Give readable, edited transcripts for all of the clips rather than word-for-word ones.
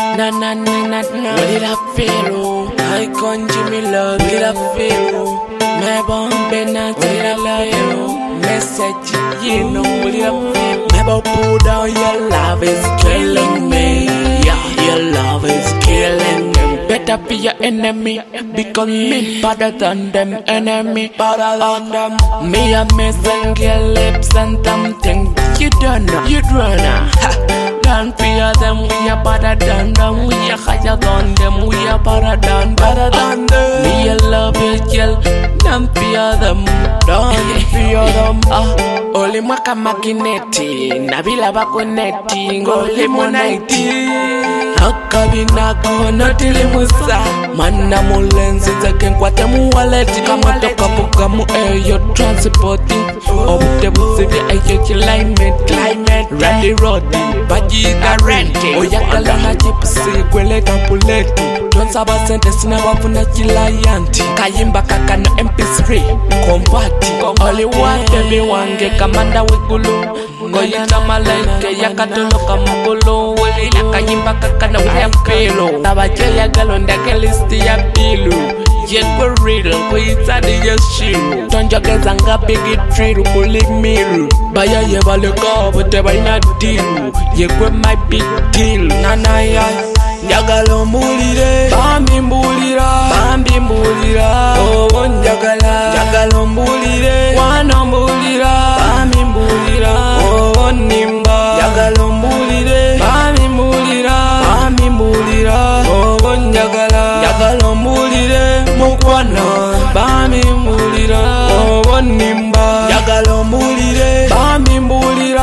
Na na na na na. What did I feel? I conjure me love. What did I feel? My bomb not what I love. Message you know what did I feel? Never pull down your love is killing me. Yeah, your love is killing me. Better be your enemy, because me better than them enemy. Better than them. Me a missing your lips and something you don't know. You don't know. Don't fear them, we are better than them. We are higher than them, we are better than them. Me a love you kill, don't fear them. Don't fear them. Oli mwaka magineti, nabila bakoneti, ngoli monaiti. Akabina kono tili musa, mana mulenzi zake nkwate muwaleti. Kama toka buka mu ayo transporting, obute busivi ayo climate. Randy Roddy, baji da rente. Oyakala na jipsi, gwele kampuleti. Saba sente sina wafuna chilayanti. Kayimba kaka no MP3 Kompati Only one baby wange kamanda wigulu Ngoyita malaike yakatoloka mugulu Wili ya kayimba kaka na wiyapilo Tabaje ya galonda ke listi ya bilu Yekwe riddle kuita di yeshiru Tonjogeza nga bigi triru kulimiru Baya yeba leka buteba ina diru Yekwe my big deal Nana ya Njagala mbulire, bambi mbulira, oh njagala, njagala mbulire, wana mbulira, bambi mbulira, oh nimba, njagala mbulire, bambi mbulira, oh njagala, njagala mbulire, mukwana, bambi mbulira, oh nimba, njagala mbulire, bambi mbulira,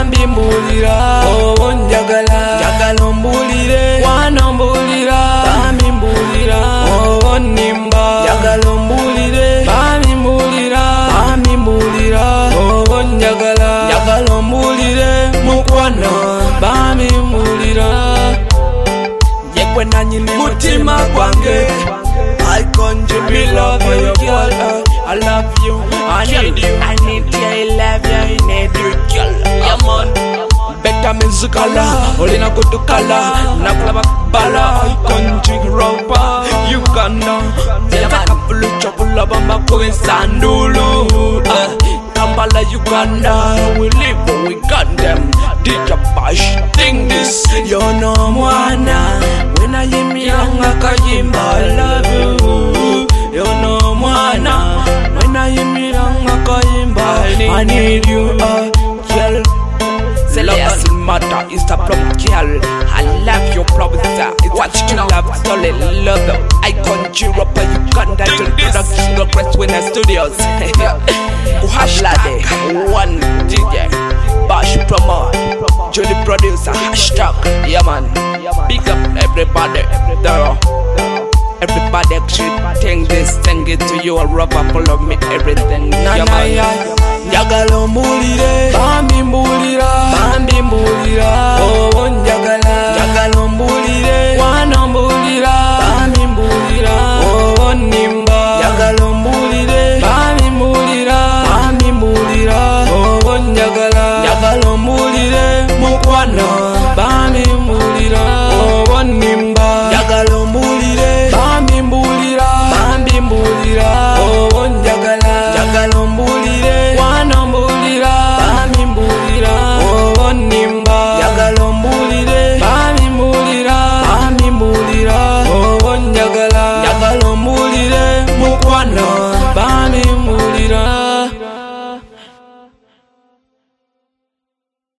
oh njagala, njagala mbulire. Mbulira, bami mbulira, oh nimba. Njagala mbulire, bami mbulira, oh njagala. Njagala mbulire, mukwana, bami mbulira. Yekwe nanyini mutima gwange. I conjure me love you, girl. I love you, I need you, I need you, I love you, I need you, girl. Yeah man. Better musicala, olina kutukala, nakulaba bala, I conjure ropa, Uganda. Yaka pulu chopula bamba kuin sandulu. Kampala Uganda, we live but we got them. Did your bash thing this? You know mwana, when I hear me anga kajimba, I love you. You know mwana, when I hear me anga kajimba, I need you, girl. Love matter is the problem, girl. I love your province. It's what you love, solid love. I conjure up a Uganda to production of Presswinner Studios. Hashtag one DJ Bash promo Jolly producer hashtag yeah man. Big up everybody there. Everybody should think this, sing it to you, a rubber full of me, everything. Yeah man. Njagala mbulire, bambi mbulira,